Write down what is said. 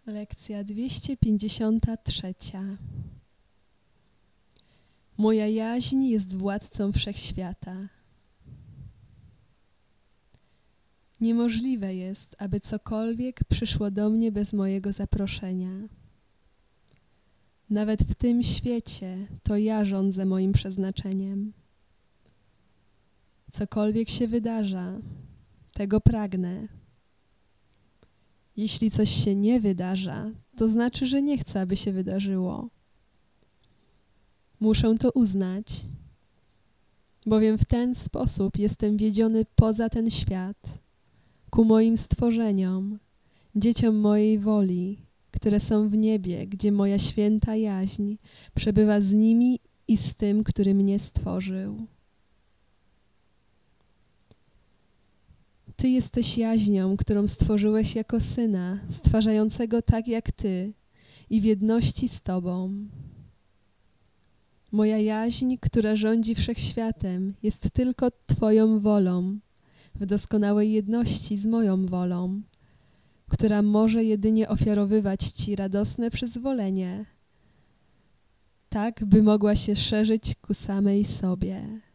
Lekcja 253. Moja jaźń jest władcą wszechświata. Niemożliwe jest, aby cokolwiek przyszło do mnie bez mojego zaproszenia. Nawet w tym świecie to ja rządzę moim przeznaczeniem. Cokolwiek się wydarza, tego pragnę. Jeśli coś się nie wydarza, to znaczy, że nie chcę, aby się wydarzyło. Muszę to uznać, bowiem w ten sposób jestem wiedziony poza ten świat, ku moim stworzeniom, dzieciom mojej woli, które są w niebie, gdzie moja święta jaźń przebywa z nimi i z tym, który mnie stworzył. Ty jesteś jaźnią, którą stworzyłeś jako syna, stwarzającego tak jak Ty i w jedności z Tobą. Moja jaźń, która rządzi wszechświatem, jest tylko Twoją wolą, w doskonałej jedności z moją wolą, która może jedynie ofiarowywać Ci radosne przyzwolenie, tak by mogła się szerzyć ku samej sobie.